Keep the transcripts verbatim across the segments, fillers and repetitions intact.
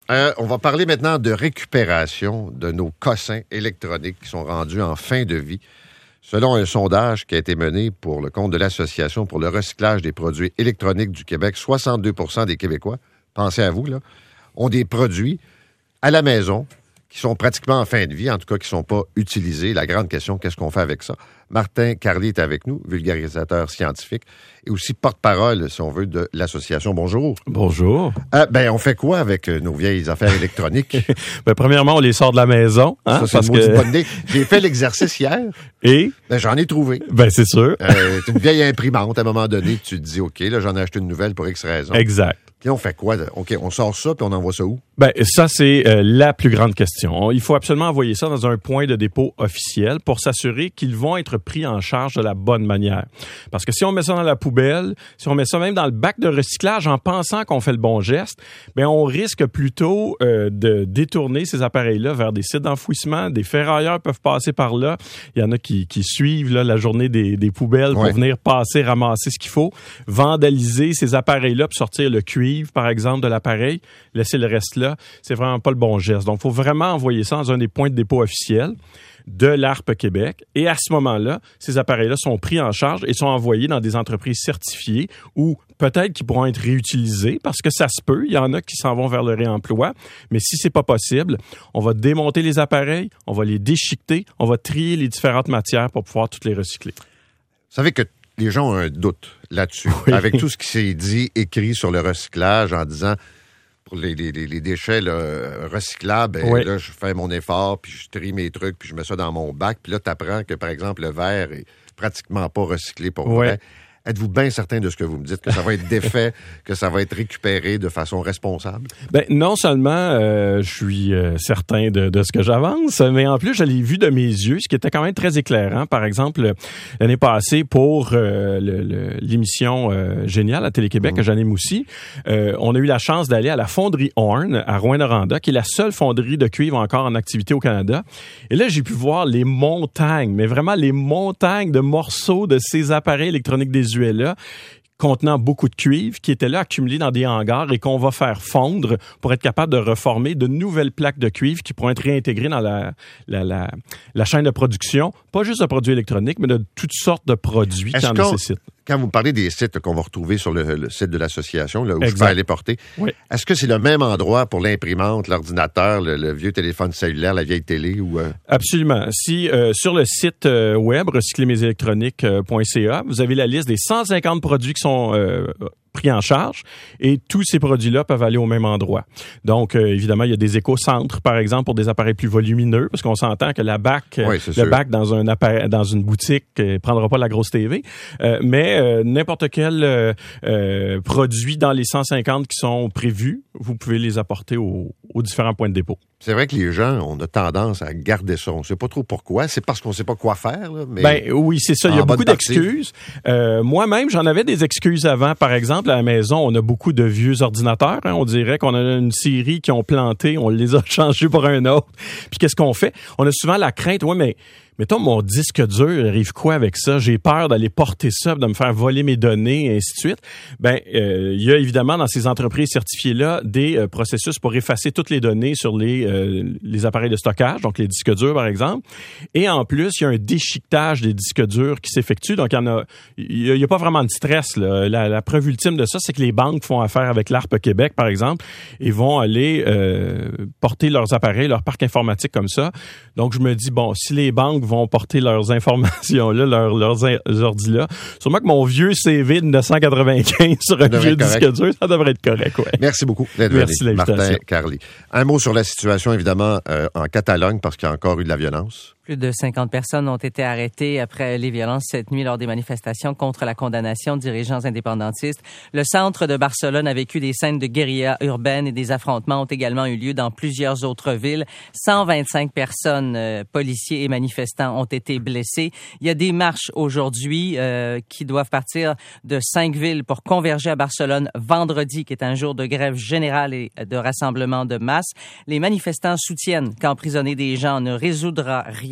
Euh, on va parler maintenant de récupération de nos cossins électroniques qui sont rendus en fin de vie. Selon un sondage qui a été mené pour le compte de l'Association pour le recyclage des produits électroniques du Québec, soixante-deux pour cent des Québécois, pensez à vous, là, ont des produits à la maison qui sont pratiquement en fin de vie, en tout cas qui ne sont pas utilisés. La grande question, qu'est-ce qu'on fait avec ça? Martin Carly est avec nous, vulgarisateur scientifique et aussi porte-parole, si on veut, de l'association. Bonjour. Bonjour. Euh, ben, on fait quoi avec nos vieilles affaires électroniques? ben, premièrement, on les sort de la maison. Hein, ça, c'est parce une que... bonne idée. J'ai fait l'exercice hier. Et? Ben, j'en ai trouvé. Ben, c'est sûr. Euh, c'est une vieille imprimante. À un moment donné, tu te dis, OK, là, j'en ai acheté une nouvelle pour X raison. Exact. Puis on fait quoi? OK, on sort ça, puis on envoie ça où? Ben, ça, c'est euh, la plus grande question. Il faut absolument envoyer ça dans un point de dépôt officiel pour s'assurer qu'ils vont être pris en charge de la bonne manière. Parce que si on met ça dans la poubelle, si on met ça même dans le bac de recyclage en pensant qu'on fait le bon geste, ben on risque plutôt euh, de détourner ces appareils-là vers des sites d'enfouissement. Des ferrailleurs peuvent passer par là. Il y en a qui, qui suivent là, la journée des, des poubelles pour ouais. venir passer, ramasser ce qu'il faut, vandaliser ces appareils-là pour sortir le cuivre, par exemple, de l'appareil, laisser le reste là. C'est vraiment pas le bon geste. Donc, il faut vraiment envoyer ça dans un des points de dépôt officiels de l'A R P Québec. Et à ce moment-là, ces appareils-là sont pris en charge et sont envoyés dans des entreprises certifiées ou peut-être qu'ils pourront être réutilisés parce que ça se peut. Il y en a qui s'en vont vers le réemploi. Mais si c'est pas possible, on va démonter les appareils, on va les déchiqueter, on va trier les différentes matières pour pouvoir toutes les recycler. Vous savez que les gens ont un doute là-dessus. Oui. Avec tout ce qui s'est dit, écrit sur le recyclage en disant... Pour les, les, les déchets là, recyclables, oui. là, je fais mon effort, puis je trie mes trucs, puis je mets ça dans mon bac. Puis là, tu apprends que, par exemple, le verre est pratiquement pas recyclé pour oui. vrai. Êtes-vous bien certain de ce que vous me dites, que ça va être défait, que ça va être récupéré de façon responsable? Ben non seulement euh, je suis euh, certain de, de ce que j'avance, mais en plus, je l'ai vu de mes yeux, ce qui était quand même très éclairant. Par exemple, l'année passée, pour euh, le, le, l'émission euh, Géniale à Télé-Québec, mmh. que j'anime aussi, euh, on a eu la chance d'aller à la fonderie Horn, à Rouyn-Noranda, qui est la seule fonderie de cuivre encore en activité au Canada. Et là, j'ai pu voir les montagnes, mais vraiment les montagnes de morceaux de ces appareils électroniques des là, contenant beaucoup de cuivre, qui étaient là accumulés dans des hangars et qu'on va faire fondre pour être capable de reformer de nouvelles plaques de cuivre qui pourront être réintégrées dans la, la, la, la chaîne de production, pas juste de produits électroniques, mais de toutes sortes de produits qui en nécessitent. Quand vous parlez des sites qu'on va retrouver sur le, le site de l'association, là où exact. Je peux aller porter, oui. est-ce que c'est le même endroit pour l'imprimante, l'ordinateur, le, le vieux téléphone cellulaire, la vieille télé? Ou euh... Absolument. Si euh, sur le site euh, web recycler mes électroniques point c a, vous avez la liste des cent cinquante produits qui sont euh, pris en charge et tous ces produits-là peuvent aller au même endroit. Donc, euh, évidemment, il y a des éco-centres, par exemple, pour des appareils plus volumineux, parce qu'on s'entend que la bac, oui, le sûr. bac dans un appareil, dans une boutique euh, prendra pas la grosse T V, euh, mais euh, n'importe quel euh, euh, produit dans les cent cinquante qui sont prévus, vous pouvez les apporter au, aux différents points de dépôt. C'est vrai que les gens, on a tendance à garder ça. On ne sait pas trop pourquoi. C'est parce qu'on ne sait pas quoi faire. Là, mais ben oui, c'est ça. Il y a beaucoup d'excuses. Euh, moi-même, j'en avais des excuses avant. Par exemple, à la maison, on a beaucoup de vieux ordinateurs. Hein. On dirait qu'on a une série qui ont planté, on les a changés pour un autre. Puis qu'est-ce qu'on fait? On a souvent la crainte, ouais, mais mettons, mon disque dur, arrive quoi avec ça? J'ai peur d'aller porter ça, de me faire voler mes données, et ainsi de suite. Ben, euh, il y a évidemment dans ces entreprises certifiées-là des euh, processus pour effacer toutes les données sur les, euh, les appareils de stockage, donc les disques durs, par exemple. Et en plus, il y a un déchiquetage des disques durs qui s'effectue. Donc, il y en a, il y a pas vraiment de stress, là. La, la preuve ultime de ça, c'est que les banques font affaire avec l'A R P Québec, par exemple, et vont aller euh, porter leurs appareils, leur parc informatique comme ça. Donc, je me dis, bon, si les banques vont porter leurs informations-là, leurs, leurs ordi-là. Sûrement que mon vieux C V de neuf cent quatre-vingt-quinze sur un vieux disque dur, ça devrait être correct. Ouais. Merci beaucoup d'être Merci venu, Martin Carly. Un mot sur la situation, évidemment, euh, en Catalogne, parce qu'il y a encore eu de la violence. Plus de cinquante personnes ont été arrêtées après les violences cette nuit lors des manifestations contre la condamnation de dirigeants indépendantistes. Le centre de Barcelone a vécu des scènes de guérilla urbaine et des affrontements ont également eu lieu dans plusieurs autres villes. cent vingt-cinq personnes, euh, policiers et manifestants, ont été blessés. Il y a des marches aujourd'hui euh, qui doivent partir de cinq villes pour converger à Barcelone vendredi, qui est un jour de grève générale et de rassemblement de masse. Les manifestants soutiennent qu'emprisonner des gens ne résoudra rien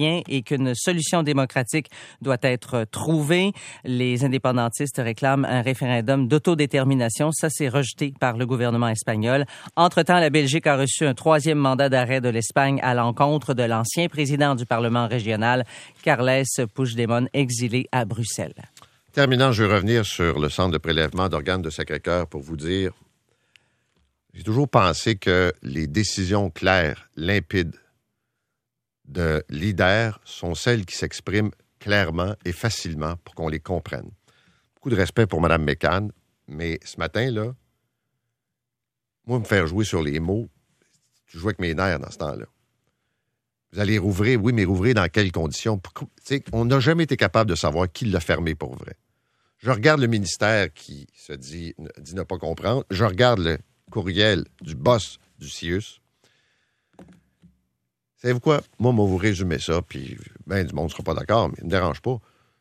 rien et qu'une solution démocratique doit être trouvée. Les indépendantistes réclament un référendum d'autodétermination. Ça, c'est rejeté par le gouvernement espagnol. Entre-temps, la Belgique a reçu un troisième mandat d'arrêt de l'Espagne à l'encontre de l'ancien président du Parlement régional, Carles Puigdemont, exilé à Bruxelles. Terminant, je vais revenir sur le centre de prélèvement d'organes de Sacré-Cœur pour vous dire, j'ai toujours pensé que les décisions claires, limpides de leaders sont celles qui s'expriment clairement et facilement pour qu'on les comprenne. Beaucoup de respect pour Mme McCann, mais ce matin, là, moi, me faire jouer sur les mots, je joue avec mes nerfs dans ce temps-là. Vous allez rouvrir, oui, mais rouvrir dans quelles conditions? T'sais, on n'a jamais été capable de savoir qui l'a fermé pour vrai. Je regarde le ministère qui se dit, dit ne pas comprendre. Je regarde le courriel du boss du C I U S. Savez-vous quoi? Moi, moi, vous résumez ça, puis ben du monde ne sera pas d'accord, mais ça ne me dérange pas.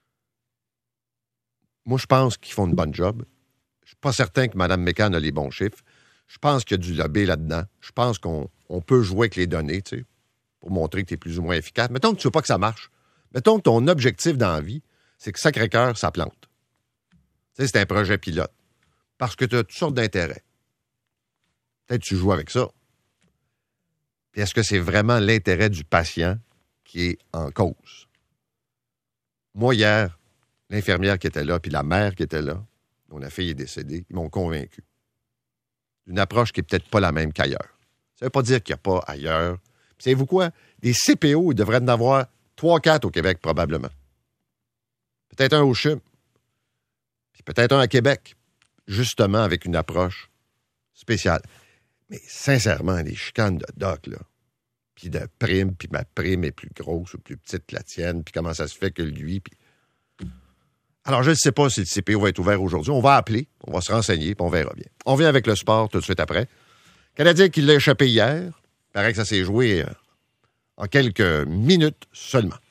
Moi, je pense qu'ils font une bonne job. Je ne suis pas certain que Mme McCann a les bons chiffres. Je pense qu'il y a du lobby là-dedans. Je pense qu'on on peut jouer avec les données, tu sais, pour montrer que tu es plus ou moins efficace. Mettons que tu ne veux pas que ça marche. Mettons que ton objectif dans la vie, c'est que Sacré-Cœur, ça plante. Tu sais, c'est un projet pilote. Parce que tu as toutes sortes d'intérêts. Peut-être que tu joues avec ça. Puis est-ce que c'est vraiment l'intérêt du patient qui est en cause? Moi, hier, l'infirmière qui était là, puis la mère qui était là, dont la fille est décédée, ils m'ont convaincu. Une approche qui n'est peut-être pas la même qu'ailleurs. Ça ne veut pas dire qu'il n'y a pas ailleurs. Puis savez-vous quoi? Des C P O, il devrait en avoir trois quatre au Québec, probablement. Peut-être un au C H U M. Puis peut-être un à Québec. Justement, avec une approche spéciale. Mais sincèrement, les chicanes de doc, là, puis de prime, puis ma prime est plus grosse ou plus petite que la tienne, puis comment ça se fait que lui, puis... Alors, je ne sais pas si le C P O va être ouvert aujourd'hui. On va appeler, on va se renseigner, puis on verra bien. On vient avec le sport tout de suite après. Canadien qui l'a échappé hier. Il paraît que ça s'est joué en quelques minutes seulement.